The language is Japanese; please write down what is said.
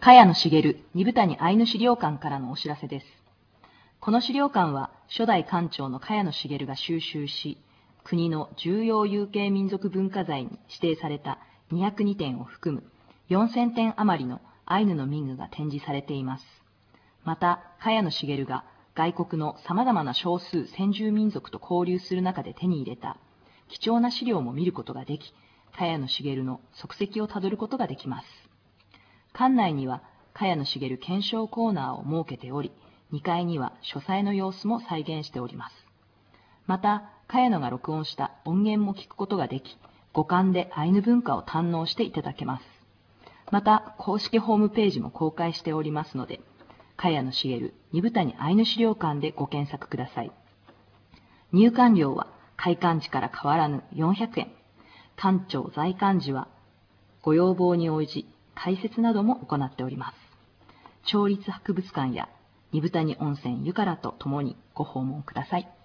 茅野茂二部谷アイヌ資料館からのお知らせです。この資料館は初代館長の茅野茂が収集し、国の重要有形民族文化財に指定された202点を含む4000点余りのアイヌの民具が展示されています。また、茅野茂が外国の様々な少数先住民族と交流する中で手に入れた貴重な資料も見ることができ、茅野茂の足跡をたどることができます。館内には茅野茂検証コーナーを設けており、2階には書斎の様子も再現しております。また、茅野が録音した音源も聞くことができ、五感でアイヌ文化を堪能していただけます。また、公式ホームページも公開しておりますので、茅野茂二部谷アイヌ資料館でご検索ください。入館料は開館時から変わらぬ400円。館長在館時はご要望に応じ解説なども行っております。町立博物館や二部谷温泉ゆからとともにご訪問ください。